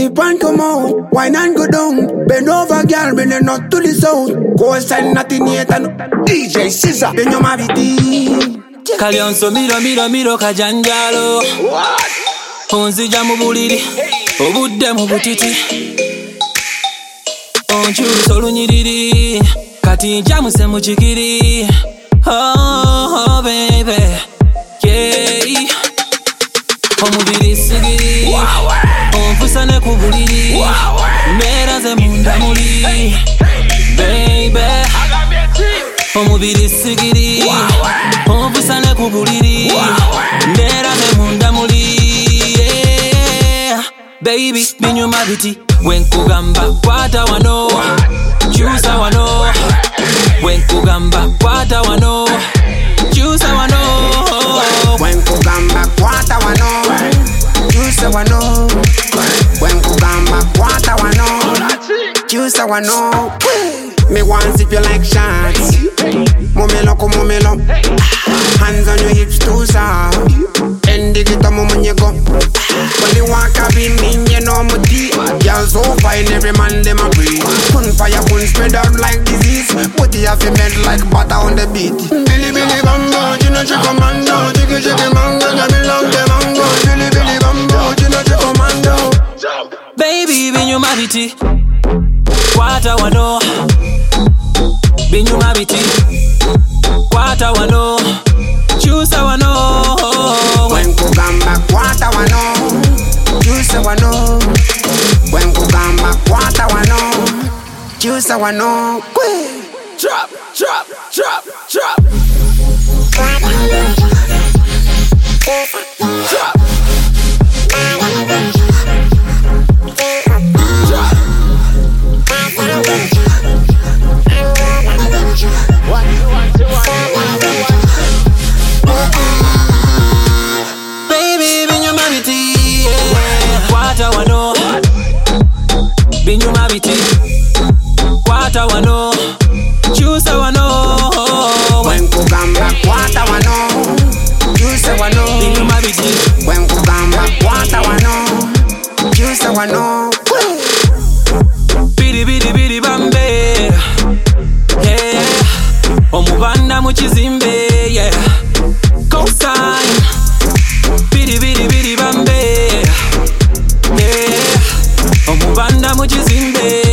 the pan come out, wine and go down. Bend over, girl, bring it not to the south. Go side, nothing yet, and DJ Scissor, then you might be Kalionso miro kajanjalo. Onzija mu buliri, obudde mu butiti. Onkyusa olunyiriri, kati njamuse mu kikiri. Oh, baby, yeah. Omubiri sigiri, onfusa ne ku buliri. Mbeera ze munda muli, baby. Omubiri sigiri, onfusa ne ku buliri. Mbeera ze munda muli, yeah. Baby, binyuma biti, wenkugamba kwata wano. Kyusa wano, wenkugamba kwata wano. Kyusa wano, wenkugamba kwata wano. Kyusa wano, wenkugamba kwata wano. Kyusa wano. Me want sip you like shots. Momelo ko momelo. Hands on your hips too soft. And dig it on when you go. When you walk up in me, you know my tea. Girl so fine, every man them a breathe. Kun fire, kun spread out like disease. Put it off your bed like butter on the beat. Billy Billy Bambo, you know she commando. Jiggy jiggy mango, you belong to mango. Billy Billy Bambo, you know she commando. Baby, binyuma biti, kwata wano. Binyuma biti, kwata wano. Kyusa wano, wenkugamba kwata wano. Kyusa wano, wenkugamba kwata wano. Kyusa wano. Drop, drop, drop, drop. Drop. Binyuma biti, kwata wano. Kyusa wano, wenkugamba kwata wano. Kyusa wano. Binyuma biti, wenkugamba kwata wano. Kyusa wano. Bidi bidi bidi bambe, yeah. Omubanda mu kizimbe, yeah. Cosign. Bidi bidi bidi bambe, yeah. Omubanda mu kizimbe.